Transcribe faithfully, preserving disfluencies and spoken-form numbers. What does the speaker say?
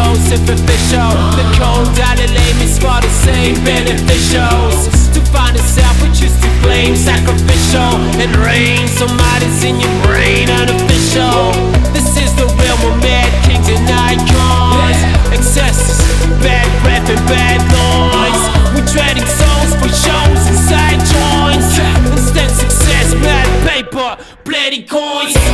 superficial. The cold dollar lame is for the same beneficials. To find yourself, we choose to blame sacrificial. And rain, somebody's in your brain, unofficial. This is the realm of mad kings and icons. Excesses, bad breath and bad noise. We're trading souls for shows and side joints. Instant success, mad paper, bloody coins.